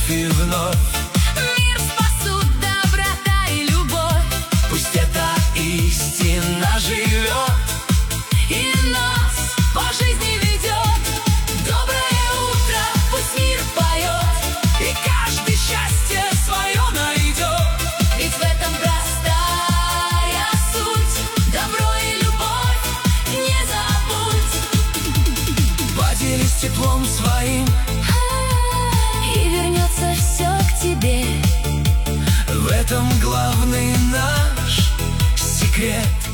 вновь и вновь. Мир спасут доброта и любовь. Пусть эта истина живет И нас по жизни ведет. Доброе утро, пусть мир поет. и каждый счастье свое найдет. Ведь в этом простая суть. Добро и любовь не забудь. Поделись теплом своим, И вернется все к тебе. в этом главный наш секрет.